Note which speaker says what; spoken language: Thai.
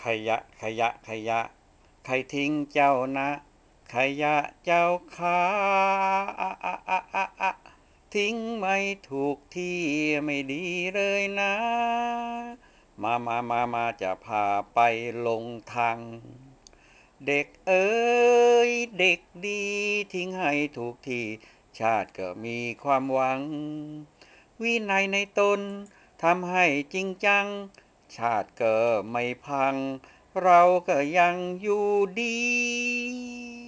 Speaker 1: ขยะใครทิ้งเจ้านะขยะเจ้าขาอะอะอะอะอะทิ้งไม่ถูกที่ไม่ดีเลยนะมาจะพาไปลงทางเด็กเอ๋ยเด็กดีทิ้งให้ถูกที่ชาติก็มีความหวังวินัยในตนทำให้จริงจังชาติก็ไม่พังเราก็ยังอยู่ดี